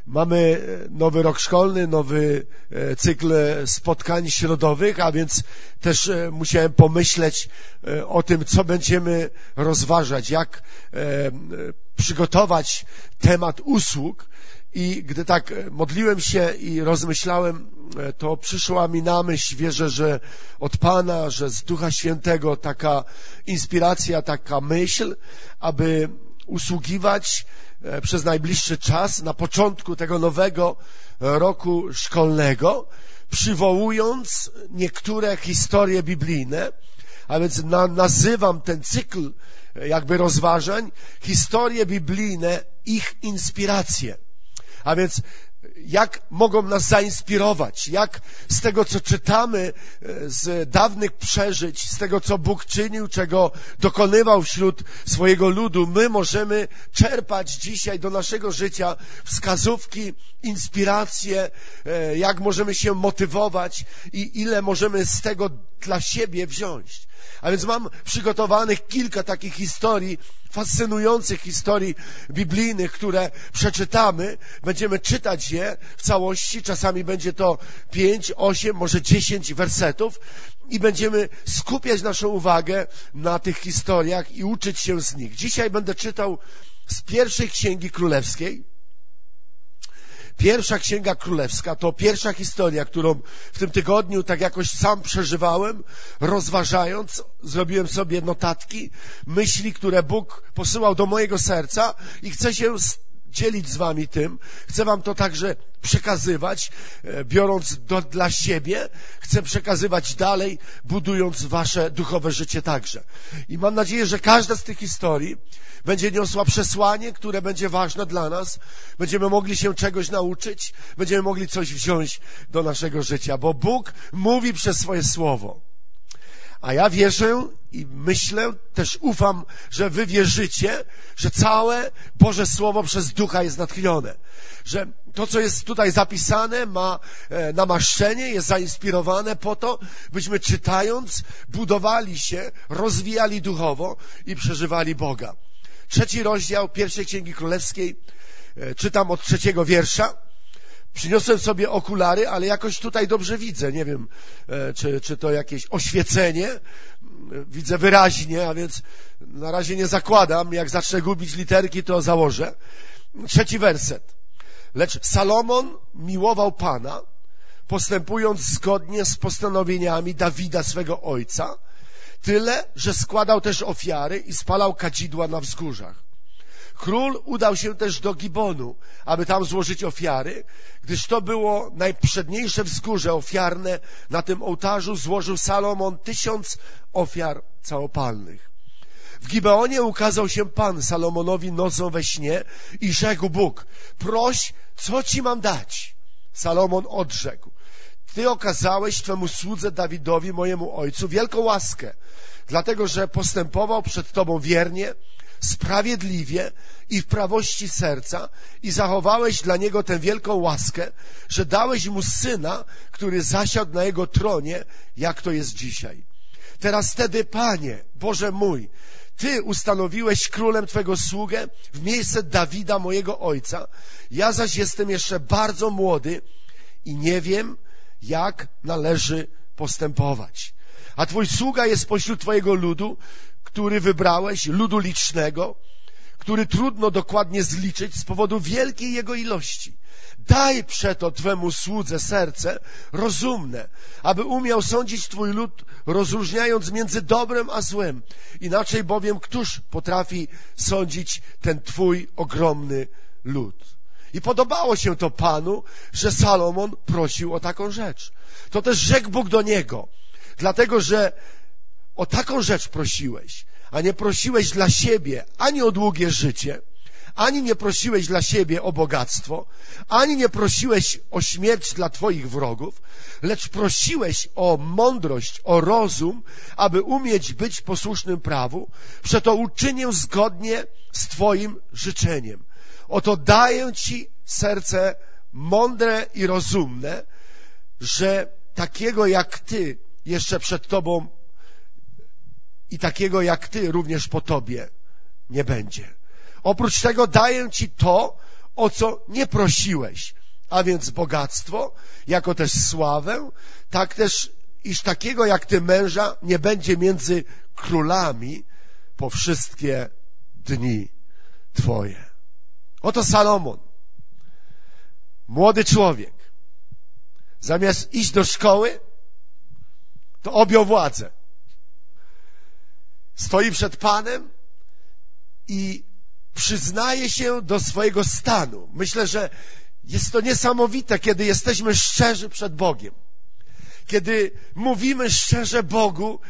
Mamy nowy rok szkolny, nowy cykl spotkań środowych, a więc też musiałem pomyśleć o tym, co będziemy rozważać, jak przygotować temat usług. I gdy tak modliłem się i rozmyślałem, to przyszła mi na myśl, wierzę, że od Pana, że z Ducha Świętego taka inspiracja, taka myśl, aby usługiwać przez najbliższy czas na początku tego nowego roku szkolnego, przywołując niektóre historie biblijne, a więc nazywam ten cykl jakby rozważań historie biblijne, ich inspiracje. A więc jak mogą nas zainspirować, jak z tego, co czytamy z dawnych przeżyć, z tego, co Bóg czynił, czego dokonywał wśród swojego ludu, my możemy czerpać dzisiaj do naszego życia wskazówki, inspiracje, jak możemy się motywować i ile możemy z tego dla siebie wziąć. A więc mam przygotowanych kilka takich historii, fascynujących historii biblijnych, które przeczytamy. Będziemy czytać je w całości. Czasami będzie to 5, 8, może 10 wersetów i będziemy skupiać naszą uwagę na tych historiach i uczyć się z nich. Dzisiaj będę czytał z pierwszej Księgi Królewskiej. Pierwsza Księga Królewska to pierwsza historia, którą w tym tygodniu tak jakoś sam przeżywałem, rozważając, zrobiłem sobie notatki, myśli, które Bóg posyłał do mojego serca i chcę się dzielić z wami tym. Chcę wam to także przekazywać, biorąc dla siebie. Chcę przekazywać dalej, budując wasze duchowe życie także. I mam nadzieję, że każda z tych historii będzie niosła przesłanie, które będzie ważne dla nas. Będziemy mogli się czegoś nauczyć, będziemy mogli coś wziąć do naszego życia, bo Bóg mówi przez swoje słowo. A ja wierzę i myślę, też ufam, że wy wierzycie, że całe Boże Słowo przez Ducha jest natchnione. Że to, co jest tutaj zapisane, ma namaszczenie, jest zainspirowane po to, byśmy czytając, budowali się, rozwijali duchowo i przeżywali Boga. 3 rozdział pierwszej Księgi Królewskiej, czytam od 3 wiersza. Przyniosłem sobie okulary, ale jakoś tutaj dobrze widzę. Nie wiem, czy to jakieś oświecenie. Widzę wyraźnie, a więc na razie nie zakładam. Jak zacznę gubić literki, to założę. 3 werset. Lecz Salomon miłował Pana, postępując zgodnie z postanowieniami Dawida, swego ojca, tyle, że składał też ofiary i spalał kadzidła na wzgórzach. Król udał się też do Gibonu, aby tam złożyć ofiary, gdyż to było najprzedniejsze wzgórze ofiarne. Na tym ołtarzu złożył Salomon 1000 ofiar całopalnych. W Gibeonie ukazał się Pan Salomonowi nocą we śnie i rzekł Bóg: proś, co ci mam dać? Salomon odrzekł: Ty okazałeś Twemu słudze Dawidowi, mojemu ojcu, wielką łaskę, dlatego że postępował przed Tobą wiernie, sprawiedliwie i w prawości serca i zachowałeś dla niego tę wielką łaskę, że dałeś mu syna, który zasiadł na jego tronie, jak to jest dzisiaj. Teraz wtedy, Panie, Boże mój, Ty ustanowiłeś królem Twego sługę w miejsce Dawida, mojego ojca. Ja zaś jestem jeszcze bardzo młody i nie wiem, jak należy postępować. A Twój sługa jest pośród Twojego ludu, który wybrałeś, ludu licznego, który trudno dokładnie zliczyć z powodu wielkiej jego ilości. Daj przeto Twemu słudze serce rozumne, aby umiał sądzić Twój lud, rozróżniając między dobrem a złem. Inaczej bowiem któż potrafi sądzić ten Twój ogromny lud? I podobało się to Panu, że Salomon prosił o taką rzecz. To też rzekł Bóg do niego, dlatego że o taką rzecz prosiłeś, a nie prosiłeś dla siebie ani o długie życie, ani nie prosiłeś dla siebie o bogactwo, ani nie prosiłeś o śmierć dla Twoich wrogów, lecz prosiłeś o mądrość, o rozum, aby umieć być posłusznym prawu. Przeto uczynię zgodnie z Twoim życzeniem. Oto daję Ci serce mądre i rozumne, że takiego jak Ty jeszcze przed Tobą i takiego jak Ty również po Tobie nie będzie. Oprócz tego daję Ci to, o co nie prosiłeś, a więc bogactwo, jako też sławę, tak też, iż takiego jak ty męża nie będzie między królami po wszystkie dni twoje. Oto Salomon, młody człowiek, zamiast iść do szkoły, to objął władzę. Stoi przed Panem i przyznaje się do swojego stanu. Myślę, że jest to niesamowite, kiedy jesteśmy szczerzy przed Bogiem. Kiedy mówimy szczerze Bogu,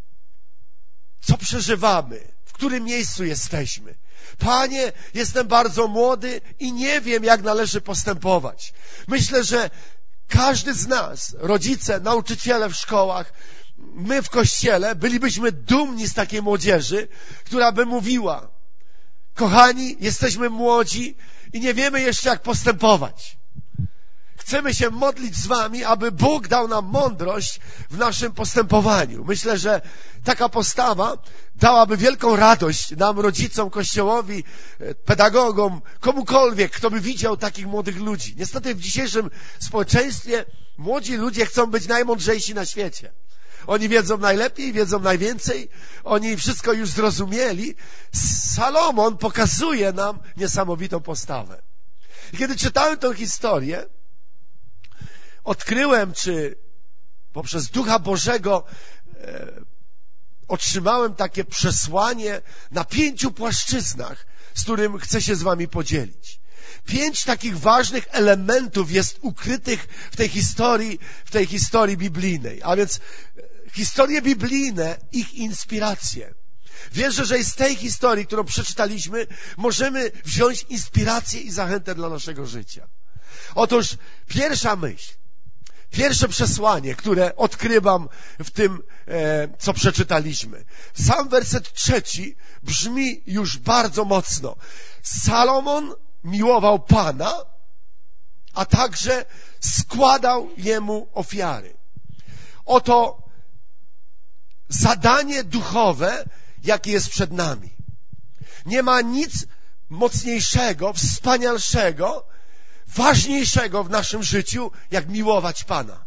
co przeżywamy, w którym miejscu jesteśmy. Panie, jestem bardzo młody i nie wiem, jak należy postępować. Myślę, że każdy z nas, rodzice, nauczyciele w szkołach, my w kościele, bylibyśmy dumni z takiej młodzieży, która by mówiła: kochani, jesteśmy młodzi i nie wiemy jeszcze, jak postępować. Chcemy się modlić z wami, aby Bóg dał nam mądrość w naszym postępowaniu. Myślę, że taka postawa dałaby wielką radość nam, rodzicom, Kościołowi, pedagogom, komukolwiek, kto by widział takich młodych ludzi. Niestety w dzisiejszym społeczeństwie młodzi ludzie chcą być najmądrzejsi na świecie. Oni wiedzą najlepiej, wiedzą najwięcej, oni wszystko już zrozumieli. Salomon pokazuje nam niesamowitą postawę. I kiedy czytałem tę historię, odkryłem, czy poprzez Ducha Bożego otrzymałem takie przesłanie na 5 płaszczyznach, z którym chcę się z wami podzielić. 5 takich ważnych elementów jest ukrytych w tej historii biblijnej. A więc historie biblijne, ich inspiracje. Wierzę, że z tej historii, którą przeczytaliśmy, możemy wziąć inspirację i zachętę dla naszego życia. Otóż pierwsza myśl, pierwsze przesłanie, które odkrywam w tym, co przeczytaliśmy. Sam werset 3 brzmi już bardzo mocno. Salomon miłował Pana, a także składał Jemu ofiary. Oto zadanie duchowe, jakie jest przed nami. Nie ma nic mocniejszego, wspanialszego, ważniejszego w naszym życiu, jak miłować Pana.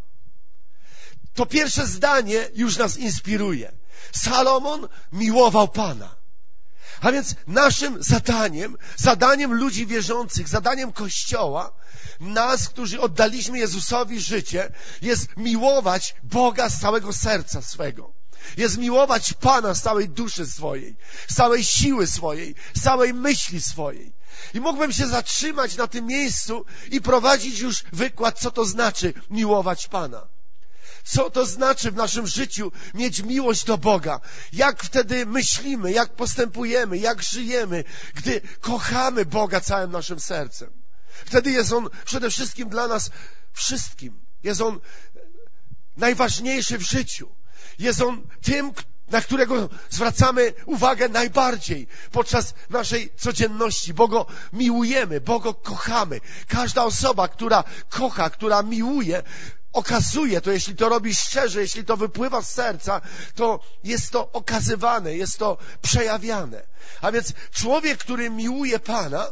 To pierwsze zdanie już nas inspiruje. Salomon miłował Pana. A więc naszym zadaniem ludzi wierzących, zadaniem Kościoła, nas, którzy oddaliśmy Jezusowi życie, jest miłować Boga z całego serca swego. Jest miłować Pana z całej duszy swojej, z całej siły swojej, z całej myśli swojej. I mógłbym się zatrzymać na tym miejscu i prowadzić już wykład, co to znaczy miłować Pana. Co to znaczy w naszym życiu mieć miłość do Boga? Jak wtedy myślimy, jak postępujemy, jak żyjemy, gdy kochamy Boga całym naszym sercem. Wtedy jest On przede wszystkim dla nas wszystkim. Jest On najważniejszy w życiu. Jest On tym, na którego zwracamy uwagę najbardziej podczas naszej codzienności, bo Go miłujemy, bo Go kochamy. Każda osoba, która kocha, która miłuje, okazuje to, jeśli to robi szczerze, jeśli to wypływa z serca, to jest to okazywane, jest to przejawiane. A więc człowiek, który miłuje Pana,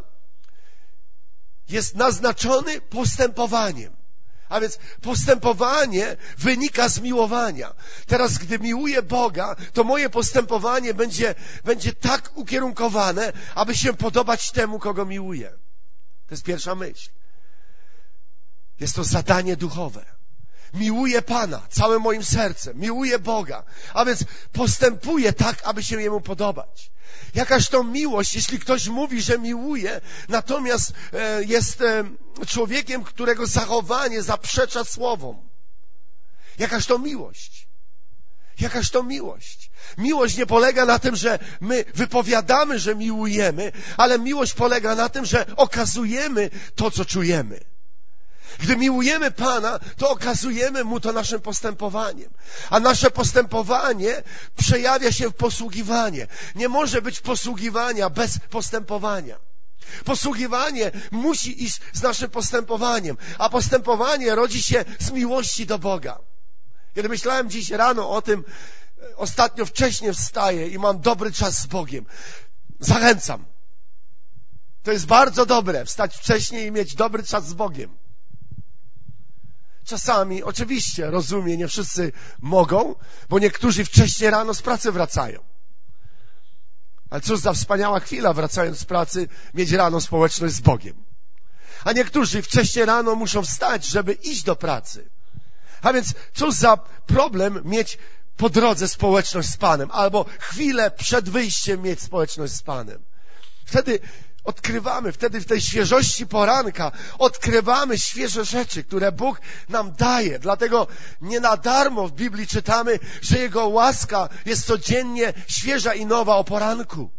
jest naznaczony postępowaniem. A więc postępowanie wynika z miłowania. Teraz, gdy miłuję Boga, to moje postępowanie będzie tak ukierunkowane, aby się podobać temu, kogo miłuję. To jest pierwsza myśl. Jest to zadanie duchowe. Miłuję Pana całym moim sercem, miłuję Boga, a więc postępuję tak, aby się Jemu podobać. Jakaż to miłość, jeśli ktoś mówi, że miłuje, natomiast jest człowiekiem, którego zachowanie zaprzecza słowom. Jakaż to miłość? Jakaż to miłość? Miłość nie polega na tym, że my wypowiadamy, że miłujemy, ale miłość polega na tym, że okazujemy to, co czujemy. Gdy miłujemy Pana, to okazujemy Mu to naszym postępowaniem. A nasze postępowanie przejawia się w posługiwanie. Nie może być posługiwania bez postępowania. Posługiwanie musi iść z naszym postępowaniem, a postępowanie rodzi się z miłości do Boga. Kiedy myślałem dziś rano o tym, ostatnio wcześnie wstaję i mam dobry czas z Bogiem. Zachęcam. To jest bardzo dobre, wstać wcześniej i mieć dobry czas z Bogiem. Czasami, oczywiście, rozumiem, nie wszyscy mogą, bo niektórzy wcześniej rano z pracy wracają. Ale cóż za wspaniała chwila, wracając z pracy, mieć rano społeczność z Bogiem. A niektórzy wcześniej rano muszą wstać, żeby iść do pracy. A więc cóż za problem mieć po drodze społeczność z Panem, albo chwilę przed wyjściem mieć społeczność z Panem. Wtedy odkrywamy, wtedy w tej świeżości poranka odkrywamy świeże rzeczy, które Bóg nam daje. Dlatego nie na darmo w Biblii czytamy, że Jego łaska jest codziennie świeża i nowa o poranku.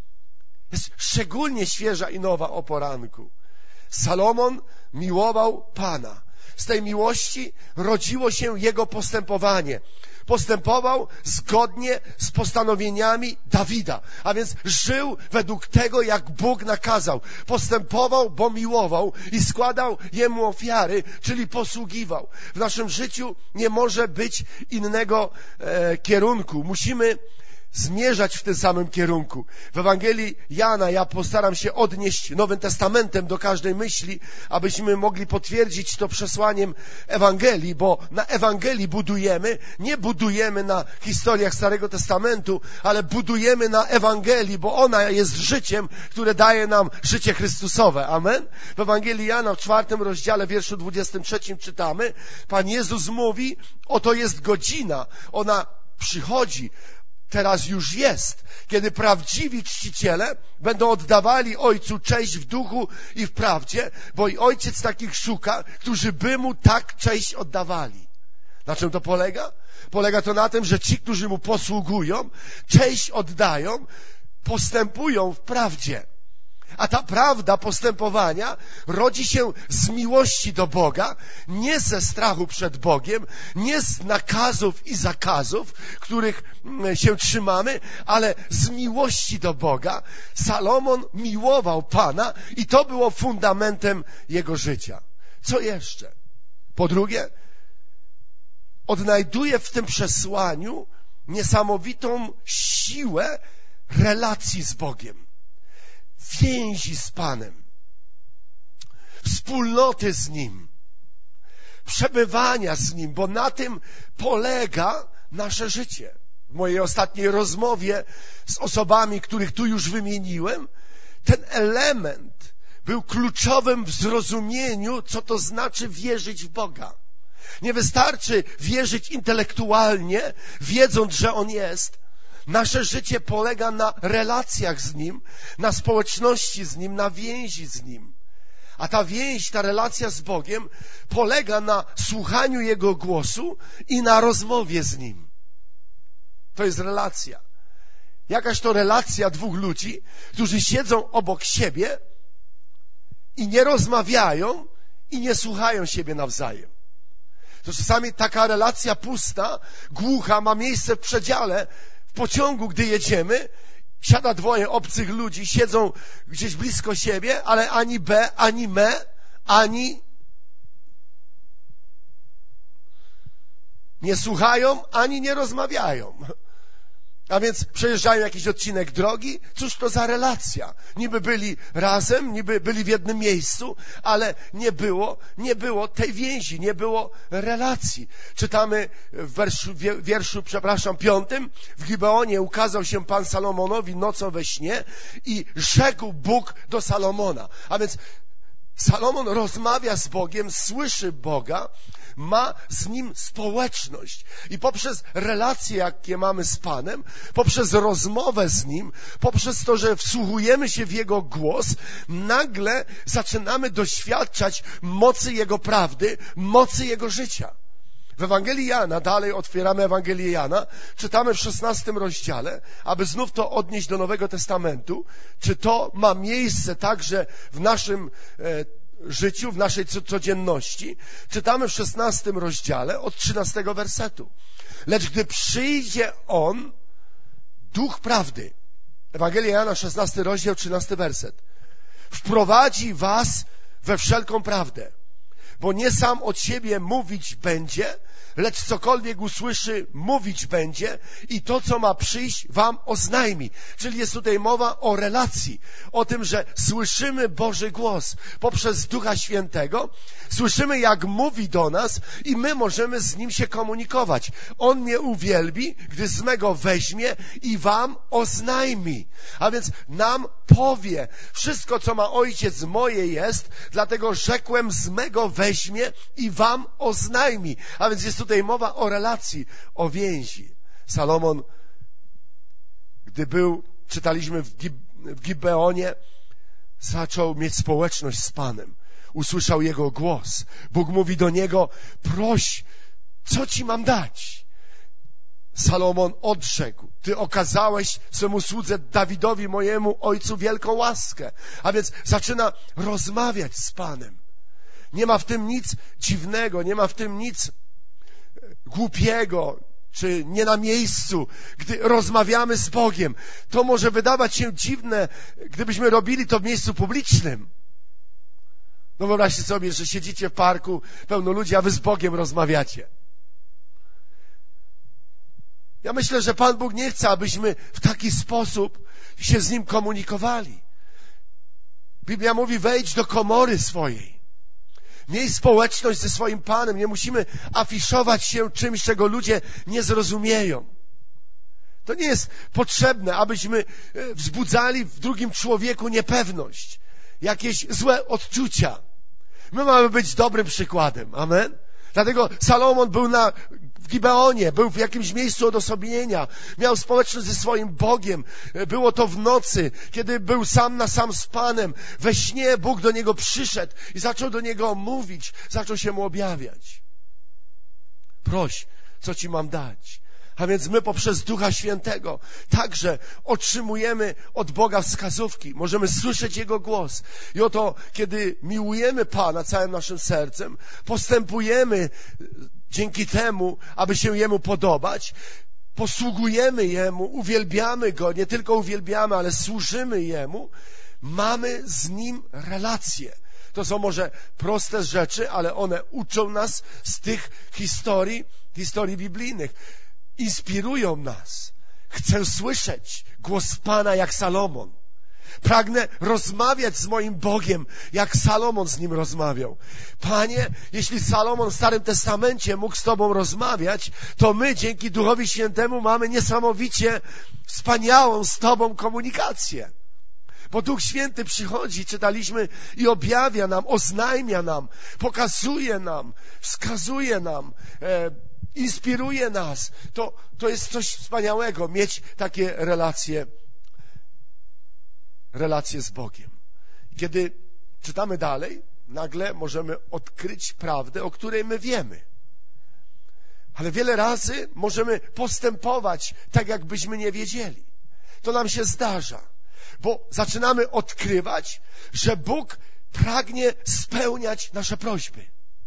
Jest szczególnie świeża i nowa o poranku. Salomon miłował Pana. Z tej miłości rodziło się jego postępowanie. Postępował zgodnie z postanowieniami Dawida, a więc żył według tego, jak Bóg nakazał. Postępował, bo miłował i składał Jemu ofiary, czyli posługiwał. W naszym życiu nie może być innego kierunku. Musimy zmierzać w tym samym kierunku. W Ewangelii Jana ja postaram się odnieść Nowym Testamentem do każdej myśli, abyśmy mogli potwierdzić to przesłaniem Ewangelii, bo na Ewangelii budujemy, nie budujemy na historiach Starego Testamentu, ale budujemy na Ewangelii, bo ona jest życiem, które daje nam życie Chrystusowe. Amen? W Ewangelii Jana w 4 rozdziale, wierszu 23 czytamy, Pan Jezus mówi, oto jest godzina, ona przychodzi, teraz już jest, kiedy prawdziwi czciciele będą oddawali Ojcu cześć w duchu i w prawdzie, bo i Ojciec takich szuka, którzy by Mu tak cześć oddawali. Na czym to polega? Polega to na tym, że ci, którzy Mu posługują, cześć oddają, postępują w prawdzie. A ta prawda postępowania rodzi się z miłości do Boga, nie ze strachu przed Bogiem, nie z nakazów i zakazów, których się trzymamy, ale z miłości do Boga. Salomon miłował Pana i to było fundamentem jego życia. Co jeszcze? Po drugie, odnajduje w tym przesłaniu niesamowitą siłę relacji z Bogiem. Więzi z Panem, wspólnoty z Nim, przebywania z Nim, bo na tym polega nasze życie. W mojej ostatniej rozmowie z osobami, których tu już wymieniłem, ten element był kluczowym w zrozumieniu, co to znaczy wierzyć w Boga. Nie wystarczy wierzyć intelektualnie, wiedząc, że On jest. Nasze życie polega na relacjach z Nim, na społeczności z Nim, na więzi z Nim. A ta więź, ta relacja z Bogiem polega na słuchaniu Jego głosu i na rozmowie z Nim. To jest relacja. Jakaś to relacja dwóch ludzi, którzy siedzą obok siebie i nie rozmawiają i nie słuchają siebie nawzajem. To czasami taka relacja pusta, głucha ma miejsce w przedziale, w pociągu, gdy jedziemy, siada dwoje obcych ludzi, siedzą gdzieś blisko siebie, ale ani B, ani me, ani nie słuchają, ani nie rozmawiają. A więc przejeżdżają jakiś odcinek drogi. Cóż to za relacja? Niby byli razem, niby byli w jednym miejscu, ale nie było tej więzi, nie było relacji. Czytamy w wierszu 5. W Gibeonie ukazał się Pan Salomonowi nocą we śnie i rzekł Bóg do Salomona. A więc Salomon rozmawia z Bogiem, słyszy Boga, ma z Nim społeczność. I poprzez relacje, jakie mamy z Panem, poprzez rozmowę z Nim, poprzez to, że wsłuchujemy się w Jego głos, nagle zaczynamy doświadczać mocy Jego prawdy, mocy Jego życia. W Ewangelii Jana, dalej otwieramy Ewangelię Jana, czytamy w 16 rozdziale, aby znów to odnieść do Nowego Testamentu, czy to ma miejsce także w naszym życiu, w naszej codzienności. Czytamy w 16 rozdziale od 13 wersetu. Lecz gdy przyjdzie On, Duch Prawdy, Ewangelia Jana, 16 rozdział, 13 werset, wprowadzi was we wszelką prawdę, bo nie sam od siebie mówić będzie, lecz cokolwiek usłyszy, mówić będzie i to, co ma przyjść, wam oznajmi. Czyli jest tutaj mowa o relacji, o tym, że słyszymy Boży głos poprzez Ducha Świętego, słyszymy, jak mówi do nas i my możemy z Nim się komunikować. On mnie uwielbi, gdy z mego weźmie i wam oznajmi. A więc nam powie, wszystko, co ma Ojciec, moje jest, dlatego rzekłem, z mego weźmie i wam oznajmi. A więc jest tutaj mowa o relacji, o więzi. Salomon, gdy był, czytaliśmy w Gibeonie, zaczął mieć społeczność z Panem. Usłyszał Jego głos. Bóg mówi do niego, proś, co ci mam dać? Salomon odrzekł, ty okazałeś swemu słudze Dawidowi, mojemu ojcu, wielką łaskę. A więc zaczyna rozmawiać z Panem. Nie ma w tym nic dziwnego, nie ma w tym nic głupiego, czy nie na miejscu, gdy rozmawiamy z Bogiem. To może wydawać się dziwne, gdybyśmy robili to w miejscu publicznym. No wyobraźcie sobie, że siedzicie w parku, pełno ludzi, a wy z Bogiem rozmawiacie. Ja myślę, że Pan Bóg nie chce, abyśmy w taki sposób się z Nim komunikowali. Biblia mówi, wejdź do komory swojej. Miej społeczność ze swoim Panem. Nie musimy afiszować się czymś, czego ludzie nie zrozumieją. To nie jest potrzebne, abyśmy wzbudzali w drugim człowieku niepewność, jakieś złe odczucia. My mamy być dobrym przykładem. Amen? Dlatego Salomon był w Gibeonie, był w jakimś miejscu odosobnienia, miał społeczność ze swoim Bogiem. Było to w nocy, kiedy był sam na sam z Panem. We śnie Bóg do niego przyszedł i zaczął do niego mówić, zaczął się mu objawiać. Proś, co ci mam dać? A więc my poprzez Ducha Świętego także otrzymujemy od Boga wskazówki. Możemy słyszeć Jego głos. I oto, kiedy miłujemy Pana całym naszym sercem, postępujemy dzięki temu, aby się Jemu podobać, posługujemy Jemu, uwielbiamy Go, nie tylko uwielbiamy, ale służymy Jemu, mamy z Nim relacje. To są może proste rzeczy, ale one uczą nas z tych historii biblijnych. Inspirują nas. Chcę słyszeć głos Pana jak Salomon. Pragnę rozmawiać z moim Bogiem, jak Salomon z Nim rozmawiał. Panie, jeśli Salomon w Starym Testamencie mógł z Tobą rozmawiać, to my dzięki Duchowi Świętemu mamy niesamowicie wspaniałą z Tobą komunikację. Bo Duch Święty przychodzi, czytaliśmy, i objawia nam, oznajmia nam, pokazuje nam, wskazuje nam, inspiruje nas. To jest coś wspaniałego, mieć takie relacje z Bogiem. Kiedy czytamy dalej, nagle możemy odkryć prawdę, o której my wiemy. Ale wiele razy możemy postępować tak, jakbyśmy nie wiedzieli. To nam się zdarza, bo zaczynamy odkrywać, że Bóg pragnie spełniać nasze prośby.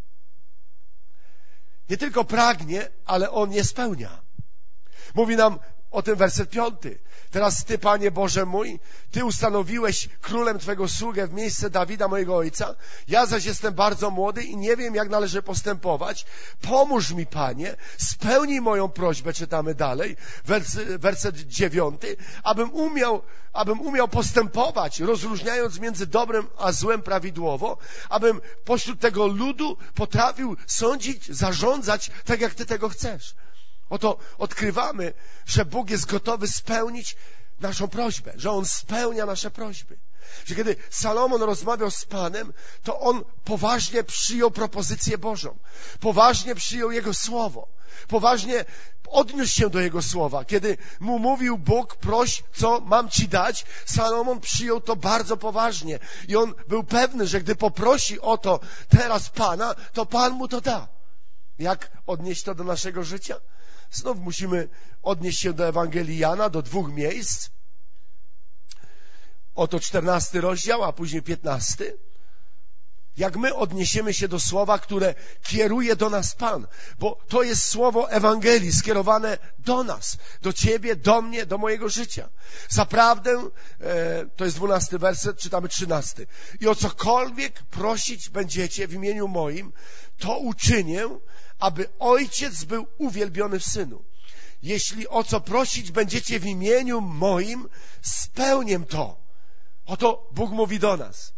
Nie tylko pragnie, ale On je spełnia. Mówi nam o tym werset 5. Teraz Ty, Panie Boże mój, Ty ustanowiłeś królem Twego sługę w miejsce Dawida, mojego ojca. Ja zaś jestem bardzo młody i nie wiem, jak należy postępować. Pomóż mi, Panie, spełnij moją prośbę, czytamy dalej, werset 9, abym umiał postępować, rozróżniając między dobrem a złem prawidłowo, abym pośród tego ludu potrafił sądzić, zarządzać tak, jak Ty tego chcesz. Oto odkrywamy, że Bóg jest gotowy spełnić naszą prośbę, że On spełnia nasze prośby. Że kiedy Salomon rozmawiał z Panem, to on poważnie przyjął propozycję Bożą, poważnie przyjął Jego słowo, poważnie odniósł się do Jego słowa. Kiedy mu mówił Bóg, proś, co mam Ci dać, Salomon przyjął to bardzo poważnie i on był pewny, że gdy poprosi o to teraz Pana, to Pan mu to da. Jak odnieść to do naszego życia? Znów musimy odnieść się do Ewangelii Jana, do 2 miejsc. Oto 14 rozdział, a później 15. jak my odniesiemy się do słowa, które kieruje do nas Pan. Bo to jest słowo Ewangelii skierowane do nas, do ciebie, do mnie, do mojego życia. Zaprawdę, to jest 12 werset, czytamy 13. I o cokolwiek prosić będziecie w imieniu moim, to uczynię, aby Ojciec był uwielbiony w Synu. Jeśli o co prosić będziecie w imieniu moim, spełnię to. Oto Bóg mówi do nas.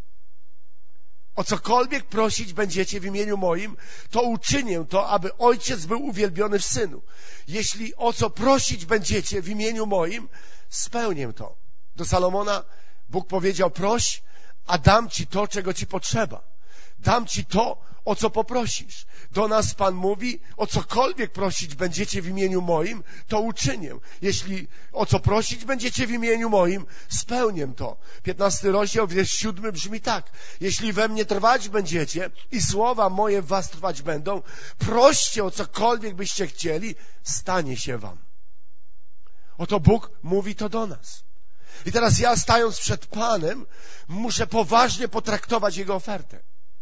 O cokolwiek prosić będziecie w imieniu moim, to uczynię to, aby Ojciec był uwielbiony w Synu. Jeśli o co prosić będziecie w imieniu moim, spełnię to. Do Salomona Bóg powiedział: proś, a dam ci to, czego ci potrzeba. Dam ci to, o co poprosisz. Do nas Pan mówi: o cokolwiek prosić będziecie w imieniu moim, to uczynię. Jeśli o co prosić będziecie w imieniu moim, spełnię to. 15 rozdział, wiersz 7 brzmi tak: jeśli we mnie trwać będziecie i słowa moje w was trwać będą, proście o cokolwiek byście chcieli, stanie się wam. Oto Bóg mówi to do nas. I teraz ja, stając przed Panem, muszę poważnie potraktować Jego ofertę.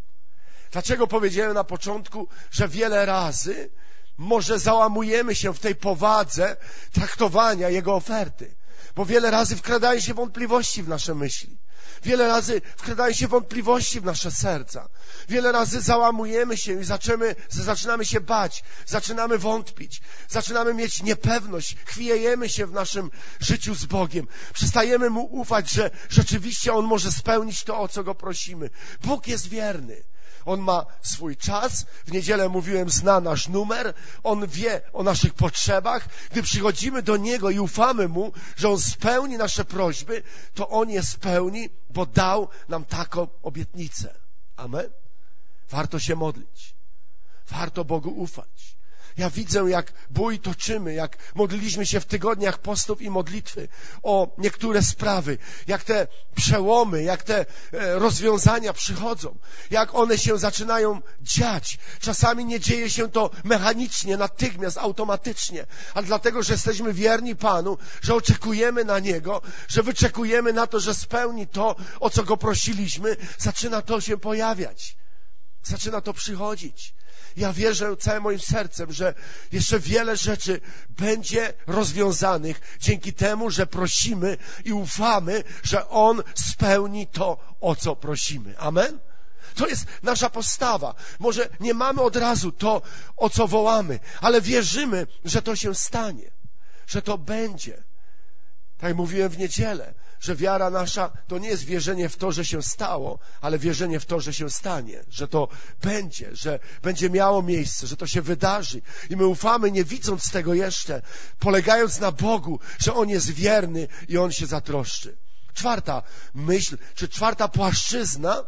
Dlaczego powiedziałem na początku, że wiele razy może załamujemy się w tej powadze traktowania Jego oferty? Bo wiele razy wkradają się wątpliwości w nasze myśli. Wiele razy wkradają się wątpliwości w nasze serca. Wiele razy załamujemy się i zaczynamy się bać, zaczynamy wątpić, zaczynamy mieć niepewność, chwiejemy się w naszym życiu z Bogiem. Przestajemy Mu ufać, że rzeczywiście On może spełnić to, o co Go prosimy. Bóg jest wierny. On ma swój czas. W niedzielę mówiłem, zna nasz numer. On wie o naszych potrzebach. Gdy przychodzimy do Niego i ufamy Mu, że On spełni nasze prośby, to On je spełni, bo dał nam taką obietnicę. Amen? Warto się modlić. Warto Bogu ufać. Ja widzę, jak bój toczymy, jak modliliśmy się w tygodniach postów i modlitwy o niektóre sprawy, jak te przełomy, jak te rozwiązania przychodzą, jak one się zaczynają dziać. Czasami nie dzieje się to mechanicznie, natychmiast, automatycznie, ale dlatego, że jesteśmy wierni Panu, że oczekujemy na Niego, że wyczekujemy na to, że spełni to, o co Go prosiliśmy, zaczyna to się pojawiać. Zaczyna to przychodzić. Ja wierzę całym moim sercem, że jeszcze wiele rzeczy będzie rozwiązanych dzięki temu, że prosimy i ufamy, że On spełni to, o co prosimy. Amen? To jest nasza postawa. Może nie mamy od razu to, o co wołamy, ale wierzymy, że to się stanie, że to będzie. Tak jak mówiłem w niedzielę, że wiara nasza to nie jest wierzenie w to, że się stało, ale wierzenie w to, że się stanie, że to będzie, że będzie miało miejsce, że to się wydarzy. I my ufamy, nie widząc tego jeszcze, polegając na Bogu, że On jest wierny i On się zatroszczy. Czwarta myśl, czy czwarta płaszczyzna,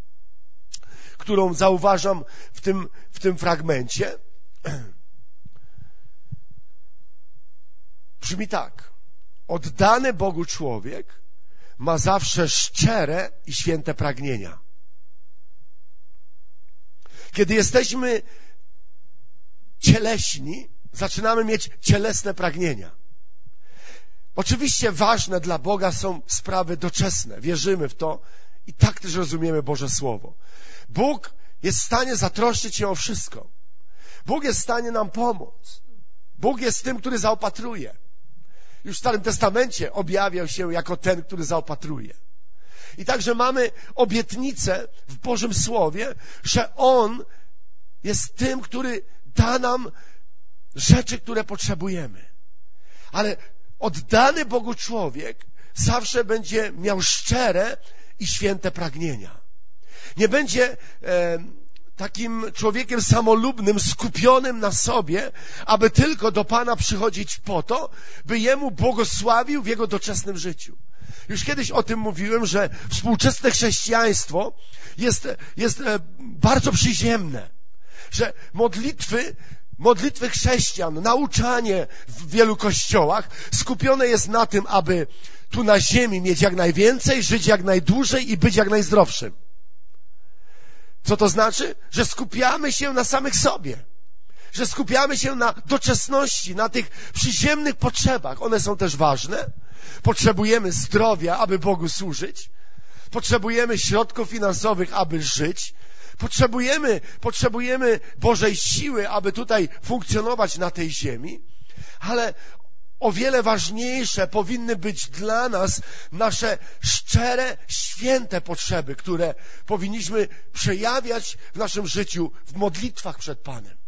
którą zauważam w tym fragmencie, brzmi tak. Oddany Bogu człowiek ma zawsze szczere i święte pragnienia. Kiedy jesteśmy cieleśni, zaczynamy mieć cielesne pragnienia. Oczywiście ważne dla Boga są sprawy doczesne. Wierzymy w to i tak też rozumiemy Boże Słowo. Bóg jest w stanie zatroszczyć się o wszystko. Bóg jest w stanie nam pomóc. Bóg jest tym, który zaopatruje. Już w Starym Testamencie objawiał się jako ten, który zaopatruje. I także mamy obietnicę w Bożym Słowie, że On jest tym, który da nam rzeczy, które potrzebujemy. Ale oddany Bogu człowiek zawsze będzie miał szczere i święte pragnienia. Nie będzie takim człowiekiem samolubnym, skupionym na sobie, aby tylko do Pana przychodzić po to, by Jemu błogosławił w Jego doczesnym życiu. Już kiedyś o tym mówiłem, że współczesne chrześcijaństwo jest bardzo przyziemne, że modlitwy chrześcijan, nauczanie w wielu kościołach skupione jest na tym, aby tu na ziemi mieć jak najwięcej, żyć jak najdłużej i być jak najzdrowszym. Co to znaczy? Że skupiamy się na samych sobie. Że skupiamy się na doczesności, na tych przyziemnych potrzebach. One są też ważne. Potrzebujemy zdrowia, aby Bogu służyć. Potrzebujemy środków finansowych, aby żyć. Potrzebujemy Bożej siły, aby tutaj funkcjonować na tej ziemi, ale o wiele ważniejsze powinny być dla nas nasze szczere, święte potrzeby, które powinniśmy przejawiać w naszym życiu, w modlitwach przed Panem.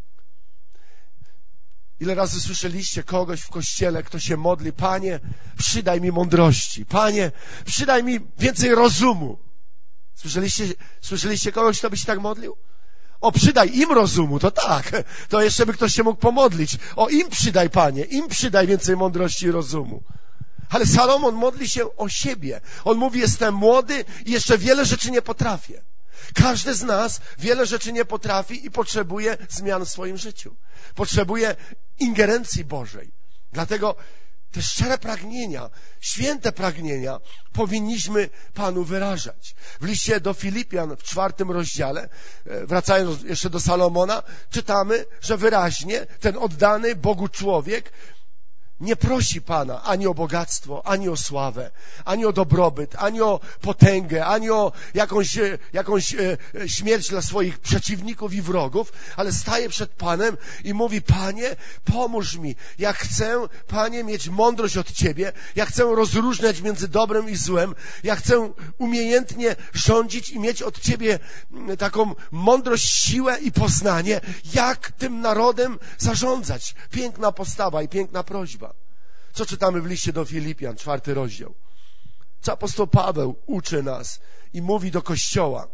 Ile razy słyszeliście kogoś w kościele, kto się modli: Panie, przydaj mi mądrości, Panie, przydaj mi więcej rozumu. Słyszeliście kogoś, kto by się tak modlił? O, przydaj im rozumu, to tak, to jeszcze by ktoś się mógł pomodlić. O, im przydaj, Panie, im przydaj więcej mądrości i rozumu. Ale Salomon modli się o siebie. On mówi: jestem młody i jeszcze wiele rzeczy nie potrafię. Każdy z nas wiele rzeczy nie potrafi i potrzebuje zmian w swoim życiu. Potrzebuje ingerencji Bożej. Dlatego te szczere pragnienia, święte pragnienia powinniśmy Panu wyrażać. W liście do Filipian w 4 rozdziale, wracając jeszcze do Salomona, czytamy, że wyraźnie ten oddany Bogu człowiek nie prosi Pana ani o bogactwo, ani o sławę, ani o dobrobyt, ani o potęgę, ani o jakąś śmierć dla swoich przeciwników i wrogów, ale staje przed Panem i mówi: Panie, pomóż mi. Ja chcę, Panie, mieć mądrość od Ciebie. Ja chcę rozróżniać między dobrem i złem. Ja chcę umiejętnie rządzić i mieć od Ciebie taką mądrość, siłę i poznanie, jak tym narodem zarządzać. Piękna postawa i piękna prośba. Co czytamy w liście do Filipian, 4 rozdział? Co apostoł Paweł uczy nas i mówi do Kościoła.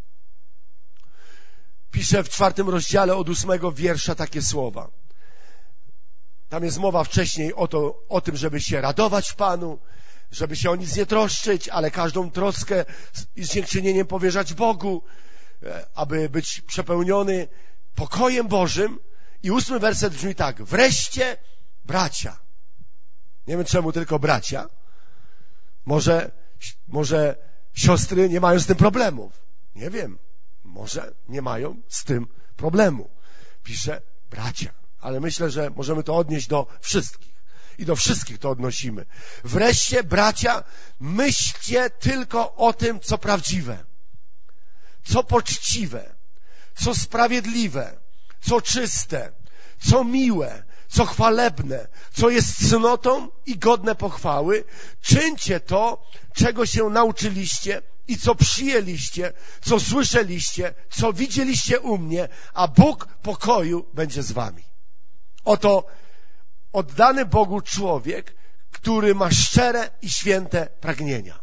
Pisze w 4 rozdziale od 8 wiersza takie słowa. Tam jest mowa wcześniej o tym, żeby się radować w Panu, żeby się o nic nie troszczyć, ale każdą troskę i dziękczynieniem powierzać Bogu, aby być przepełniony pokojem Bożym. I 8 werset brzmi tak: wreszcie, bracia. Nie wiem czemu tylko bracia. Może siostry nie mają z tym problemów. Nie wiem. Może nie mają z tym problemu. Pisze bracia. Ale myślę, że możemy to odnieść do wszystkich. I do wszystkich to odnosimy. Wreszcie, bracia, myślcie tylko o tym, co prawdziwe, co poczciwe, co sprawiedliwe, co czyste, co miłe, co chwalebne, co jest cnotą i godne pochwały. Czyńcie to, czego się nauczyliście i co przyjęliście, co słyszeliście, co widzieliście u mnie, a Bóg pokoju będzie z wami. Oto oddany Bogu człowiek, który ma szczere i święte pragnienia.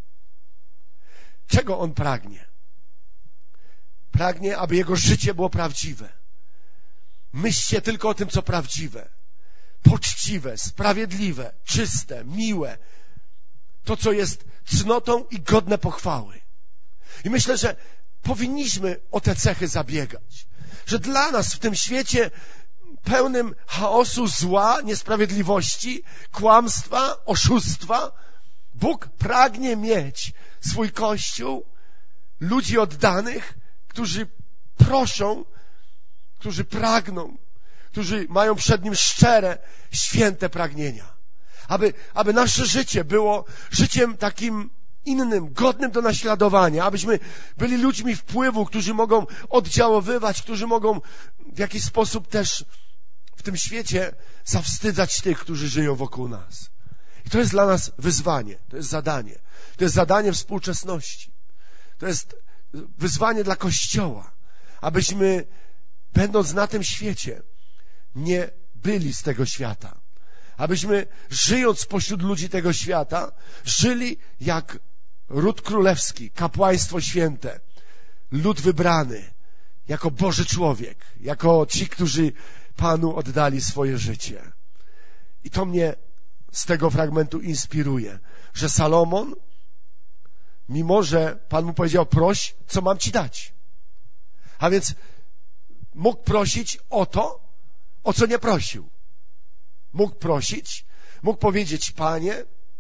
Czego on pragnie? Pragnie, aby jego życie było prawdziwe. Myślcie tylko o tym, co prawdziwe, poczciwe, sprawiedliwe, czyste, miłe. To, co jest cnotą i godne pochwały. I myślę, że powinniśmy o te cechy zabiegać. Że dla nas w tym świecie pełnym chaosu, zła, niesprawiedliwości, kłamstwa, oszustwa, Bóg pragnie mieć swój Kościół, ludzi oddanych, którzy proszą, którzy pragną, którzy mają przed Nim szczere, święte pragnienia. Aby nasze życie było życiem takim innym, godnym do naśladowania, abyśmy byli ludźmi wpływu, którzy mogą oddziaływać, którzy mogą w jakiś sposób też w tym świecie zawstydzać tych, którzy żyją wokół nas. I to jest dla nas wyzwanie, to jest zadanie. To jest zadanie współczesności. To jest wyzwanie dla Kościoła, abyśmy, będąc na tym świecie, nie byli z tego świata. Abyśmy, żyjąc pośród ludzi tego świata, żyli jak ród królewski, kapłaństwo święte, lud wybrany, jako Boży człowiek, jako ci, którzy Panu oddali swoje życie. I to mnie z tego fragmentu inspiruje, że Salomon, mimo że Pan mu powiedział: proś, co mam ci dać. A więc mógł prosić o to, o co nie prosił. Mógł prosić, mógł powiedzieć: Panie,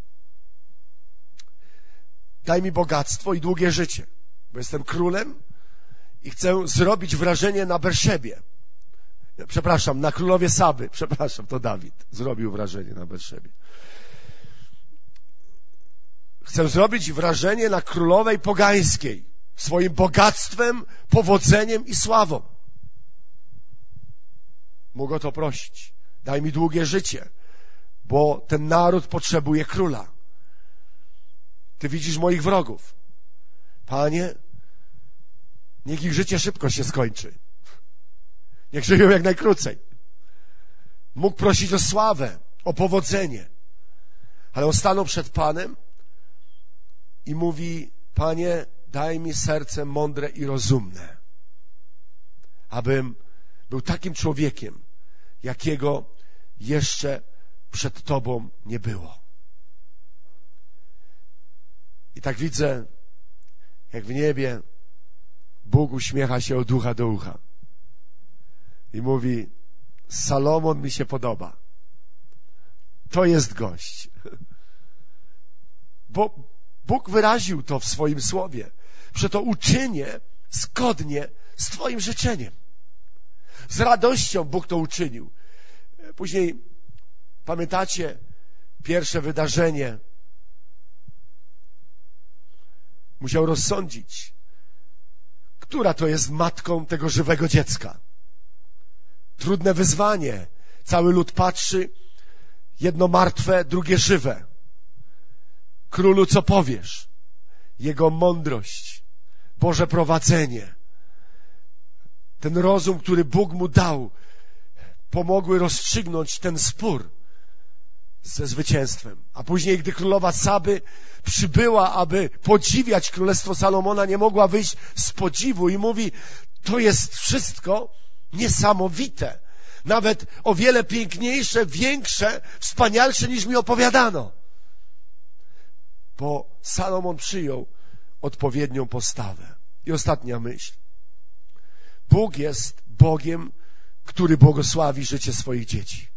daj mi bogactwo i długie życie, bo jestem królem i chcę zrobić wrażenie na Berszebie. Przepraszam, na królowie Saby. Przepraszam, to Dawid zrobił wrażenie na Berszebie. Chcę zrobić wrażenie na królowej pogańskiej. swoim bogactwem, powodzeniem i sławą. Mógł o to prosić. Daj mi długie życie, bo ten naród potrzebuje króla. Ty widzisz moich wrogów. Panie, niech ich życie szybko się skończy. Niech żyją jak najkrócej. Mógł prosić o sławę, o powodzenie. Ale on stanął przed Panem i mówi: Panie, daj mi serce mądre i rozumne, abym był takim człowiekiem, jakiego jeszcze przed Tobą nie było. I tak widzę, jak w niebie Bóg uśmiecha się od ucha do ucha i mówi: Salomon mi się podoba. To jest gość. Bo Bóg wyraził to w swoim słowie, że to uczynię zgodnie z Twoim życzeniem. Z radością Bóg to uczynił. Później pamiętacie pierwsze wydarzenie. Musiał rozsądzić, która to jest matką tego żywego dziecka. Trudne wyzwanie. Cały lud patrzy, jedno martwe, drugie żywe. Królu, co powiesz? Jego mądrość, Boże prowadzenie, ten rozum, który Bóg mu dał, pomogły rozstrzygnąć ten spór ze zwycięstwem. A później, gdy królowa Saby przybyła, aby podziwiać królestwo Salomona, nie mogła wyjść z podziwu i mówi: to jest wszystko niesamowite. Nawet o wiele piękniejsze, większe, wspanialsze niż mi opowiadano. Bo Salomon przyjął odpowiednią postawę. I ostatnia myśl. Bóg jest Bogiem, który błogosławi życie swoich dzieci.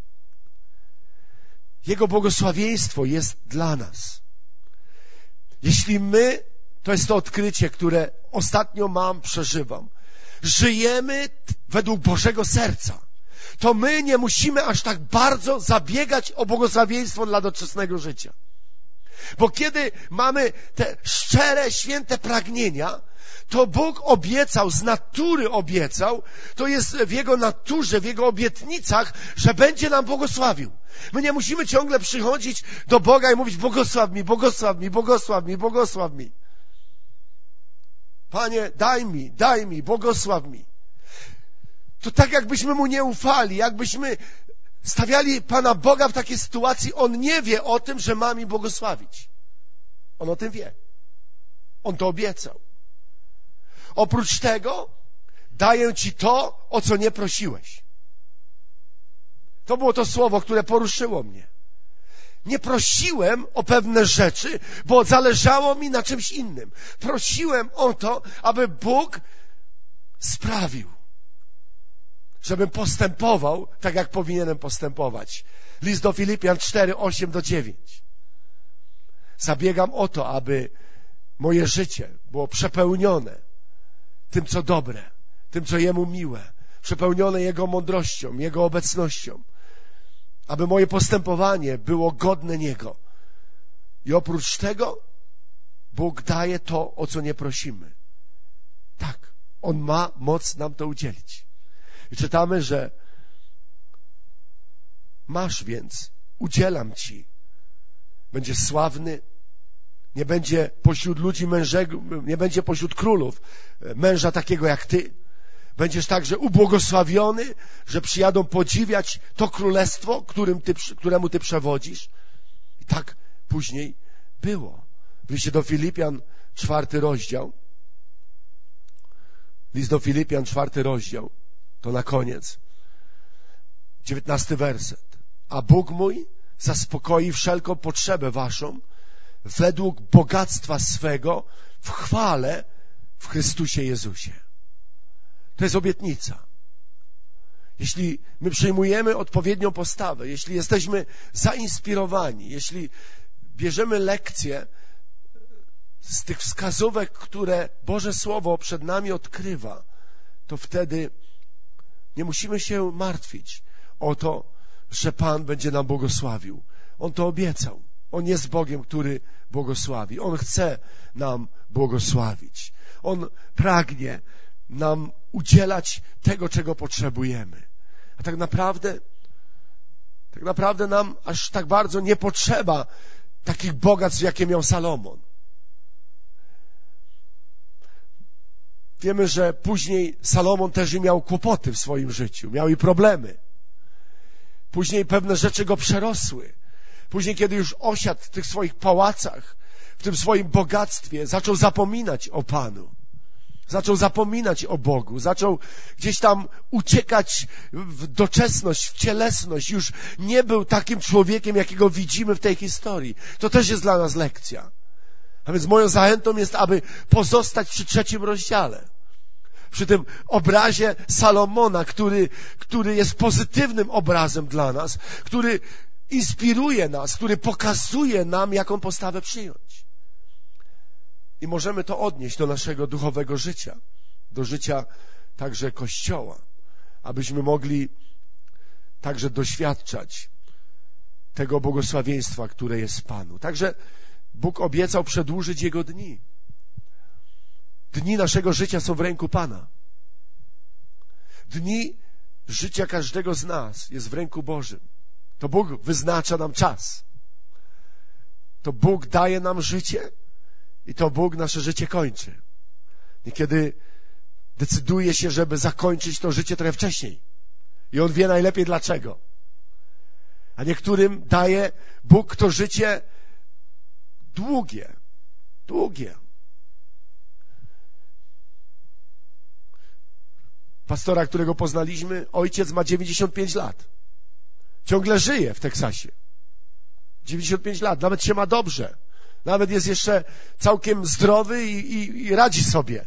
Jego błogosławieństwo jest dla nas. Jeśli my, to jest to odkrycie, które ostatnio przeżywam, żyjemy według Bożego serca, to my nie musimy aż tak bardzo zabiegać o błogosławieństwo dla doczesnego życia. Bo kiedy mamy te szczere, święte pragnienia, to Bóg obiecał, z natury obiecał, to jest w Jego naturze, w Jego obietnicach, że będzie nam błogosławił. My nie musimy ciągle przychodzić do Boga i mówić: błogosław mi, błogosław mi, błogosław mi, błogosław mi. Panie, daj mi, błogosław mi. To tak jakbyśmy Mu nie ufali, jakbyśmy stawiali Pana Boga w takiej sytuacji. On nie wie o tym, że ma mi błogosławić. On o tym wie. On to obiecał. Oprócz tego daję Ci to, o co nie prosiłeś. To było to słowo, które poruszyło mnie. Nie prosiłem o pewne rzeczy, bo zależało mi na czymś innym. Prosiłem o to, aby Bóg sprawił, żebym postępował tak, jak powinienem postępować. List do Filipian 4, 8-9. Zabiegam o to, aby moje życie było przepełnione tym, co dobre, tym, co Jemu miłe, przepełnione Jego mądrością, Jego obecnością, aby moje postępowanie było godne Niego. I oprócz tego Bóg daje to, o co nie prosimy. Tak, On ma moc nam to udzielić. I czytamy, że masz, więc udzielam Ci. Będziesz sławny, nie będzie pośród ludzi nie będzie pośród królów męża takiego jak Ty. Będziesz także ubłogosławiony, że przyjadą podziwiać to królestwo, któremu Ty przewodzisz. I tak później było. W liście do Filipian, 4 rozdział. List do Filipian, 4 rozdział. To na koniec. 19 werset. A Bóg mój zaspokoi wszelką potrzebę waszą według bogactwa swego w chwale w Chrystusie Jezusie. To jest obietnica. Jeśli my przyjmujemy odpowiednią postawę, jeśli jesteśmy zainspirowani, jeśli bierzemy lekcje z tych wskazówek, które Boże Słowo przed nami odkrywa, to wtedy nie musimy się martwić o to, że Pan będzie nam błogosławił. On to obiecał. On jest Bogiem, który błogosławi. On chce nam błogosławić. On pragnie nam udzielać tego, czego potrzebujemy. A tak naprawdę nam aż tak bardzo nie potrzeba takich bogactw, jakie miał Salomon. Wiemy, że później Salomon też miał kłopoty w swoim życiu, miał i problemy. Później pewne rzeczy go przerosły. Później, kiedy już osiadł w tych swoich pałacach, w tym swoim bogactwie, zaczął zapominać o Panu. Zaczął zapominać o Bogu. Zaczął gdzieś tam uciekać w doczesność, w cielesność. Już nie był takim człowiekiem, jakiego widzimy w tej historii. To też jest dla nas lekcja. A więc moją zachętą jest, aby pozostać przy 3 rozdziale. Przy tym obrazie Salomona, który jest pozytywnym obrazem dla nas, który inspiruje nas, który pokazuje nam, jaką postawę przyjąć. I możemy to odnieść do naszego duchowego życia, do życia także Kościoła, abyśmy mogli także doświadczać tego błogosławieństwa, które jest w Panu. Także Bóg obiecał przedłużyć Jego dni. Dni naszego życia są w ręku Pana. Dni życia każdego z nas jest w ręku Bożym. To Bóg wyznacza nam czas. To Bóg daje nam życie i to Bóg nasze życie kończy. Niekiedy decyduje się, żeby zakończyć to życie trochę wcześniej. I On wie najlepiej dlaczego. A niektórym daje Bóg to życie długie. Pastora, którego poznaliśmy, ojciec ma 95 lat. Ciągle żyje w Teksasie. 95 lat, nawet się ma dobrze. Nawet jest jeszcze całkiem zdrowy i radzi sobie.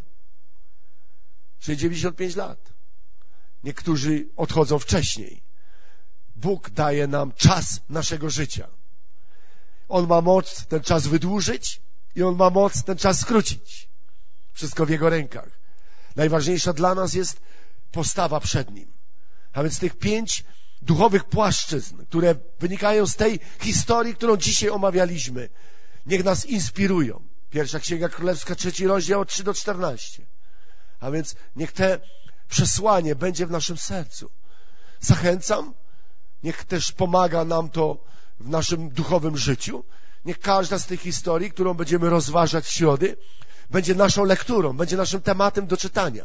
Czyli 95 lat. Niektórzy odchodzą wcześniej. Bóg daje nam czas naszego życia. On ma moc ten czas wydłużyć i On ma moc ten czas skrócić. Wszystko w Jego rękach. Najważniejsza dla nas jest postawa przed Nim. A więc tych 5 duchowych płaszczyzn, które wynikają z tej historii, którą dzisiaj omawialiśmy, niech nas inspirują. Pierwsza Księga Królewska, 3 rozdział od 3 do 14. A więc niech te przesłanie będzie w naszym sercu. Zachęcam, niech też pomaga nam to w naszym duchowym życiu. Niech każda z tych historii, którą będziemy rozważać w środy, będzie naszą lekturą, będzie naszym tematem do czytania.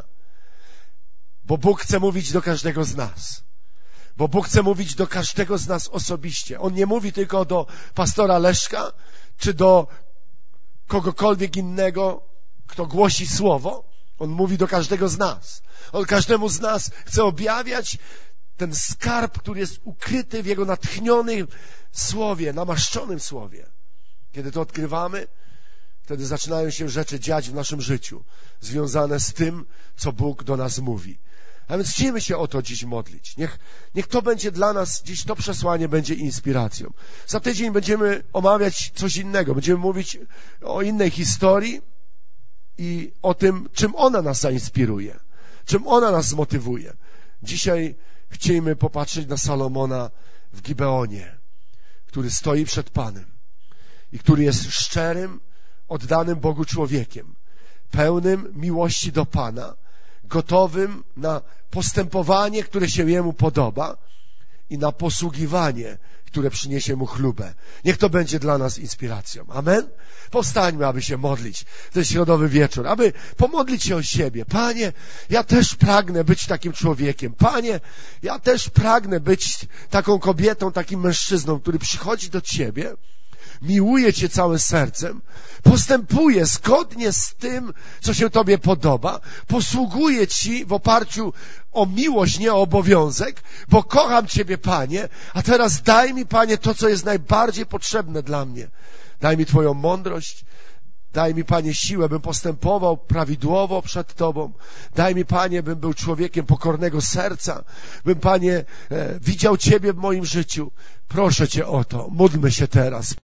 Bo Bóg chce mówić do każdego z nas. Bo Bóg chce mówić do każdego z nas osobiście. On nie mówi tylko do pastora Leszka, czy do kogokolwiek innego, kto głosi słowo. On mówi do każdego z nas. On każdemu z nas chce objawiać ten skarb, który jest ukryty w Jego natchnionym słowie, namaszczonym słowie. Kiedy to odkrywamy, wtedy zaczynają się rzeczy dziać w naszym życiu, związane z tym, co Bóg do nas mówi. A więc chcielibyśmy się o to dziś modlić. Niech to będzie dla nas, dziś to przesłanie będzie inspiracją. Za tydzień będziemy omawiać coś innego. Będziemy mówić o innej historii i o tym, czym ona nas zainspiruje, czym ona nas zmotywuje. Dzisiaj chcielibyśmy popatrzeć na Salomona w Gibeonie, który stoi przed Panem i który jest szczerym, oddanym Bogu człowiekiem, pełnym miłości do Pana, gotowym na postępowanie, które się Jemu podoba i na posługiwanie, które przyniesie Mu chlubę. Niech to będzie dla nas inspiracją. Amen? Powstańmy, aby się modlić w ten środowy wieczór, aby pomodlić się o siebie. Panie, ja też pragnę być takim człowiekiem. Panie, ja też pragnę być taką kobietą, takim mężczyzną, który przychodzi do Ciebie, miłuje Cię całym sercem, postępuje zgodnie z tym, co się Tobie podoba, posługuje Ci w oparciu o miłość, nie o obowiązek, bo kocham Ciebie, Panie, a teraz daj mi, Panie, to, co jest najbardziej potrzebne dla mnie. Daj mi Twoją mądrość, daj mi, Panie, siłę, bym postępował prawidłowo przed Tobą. Daj mi, Panie, bym był człowiekiem pokornego serca, bym, Panie, widział Ciebie w moim życiu. Proszę Cię o to. Módlmy się teraz.